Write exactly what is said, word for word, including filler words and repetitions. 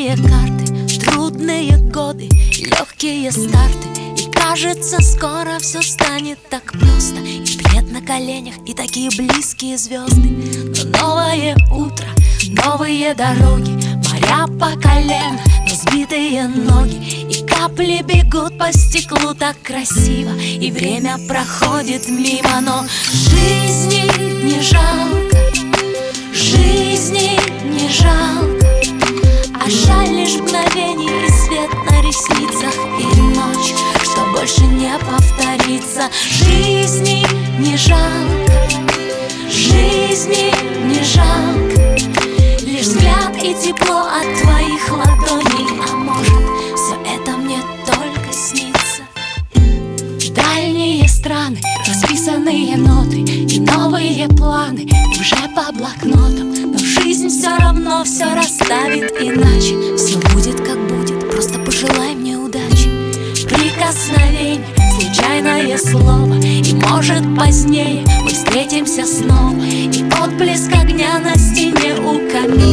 Черные карты, трудные годы, легкие старты. И кажется, скоро все станет так просто. И плед на коленях, и такие близкие звезды. Но новое утро, новые дороги, моря по колено, но сбитые ноги. И капли бегут по стеклу так красиво, и время проходит мимо. Но жизни не жалко, жизни не жалко, а жаль лишь мгновений и свет на ресницах, и ночь, что больше не повторится. Жизни не жалко, жизни не жалко, лишь взгляд и тепло от твоих ладоней. А может, все это мне только снится. Дальние страны, расписанные ноты и новые планы уже по блокнотам. Но жизнь все равно все расставит иначе. Все будет как будет, просто пожелай мне удачи. Прикосновение, случайное слово, и может позднее мы встретимся снова. И отблеск огня на стене у камина.